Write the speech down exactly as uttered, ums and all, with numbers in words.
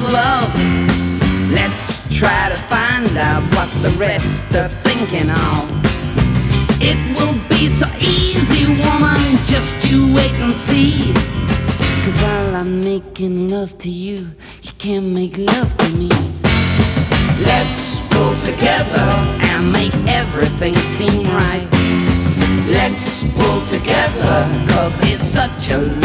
love. Let's try to find out what the rest are thinking of. It will be so easy, woman, just you wait and see. Cause while I'm making love to you, you can't make love to me. Let's pull together and make everything seem right. Let's pull together, cause it's such a